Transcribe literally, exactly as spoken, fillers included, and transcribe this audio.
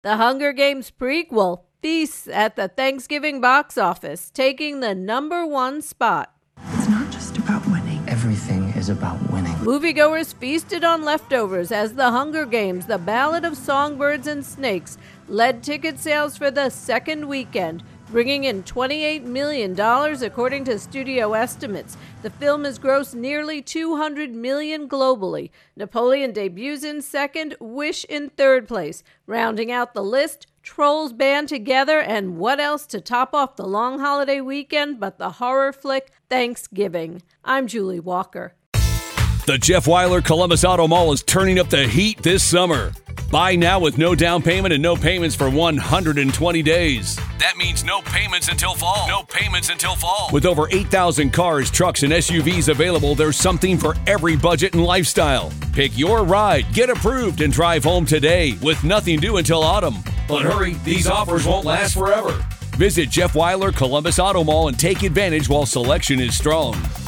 The Hunger Games prequel feasts at the Thanksgiving box office, taking the number one spot. It's not just about winning. Everything is about winning. Moviegoers feasted on leftovers as The Hunger Games, The Ballad of Songbirds and Snakes, led ticket sales for the second weekend, bringing in twenty-eight million dollars according to studio estimates. The film has grossed nearly two hundred million dollars globally. Napoleon debuts in second, Wish in third place. Rounding out the list, Trolls Band Together, and what else to top off the long holiday weekend but the horror flick Thanksgiving. I'm Julie Walker. The Jeff Weiler Columbus Auto Mall is turning up the heat this summer. Buy now with no down payment and no payments for one hundred twenty days. That means no payments until fall. No payments until fall. With over eight thousand cars, trucks, and S U Vs available, there's something for every budget and lifestyle. Pick your ride, get approved, and drive home today with nothing due until autumn. But hurry, these offers won't last forever. Visit Jeff Weiler Columbus Auto Mall and take advantage while selection is strong.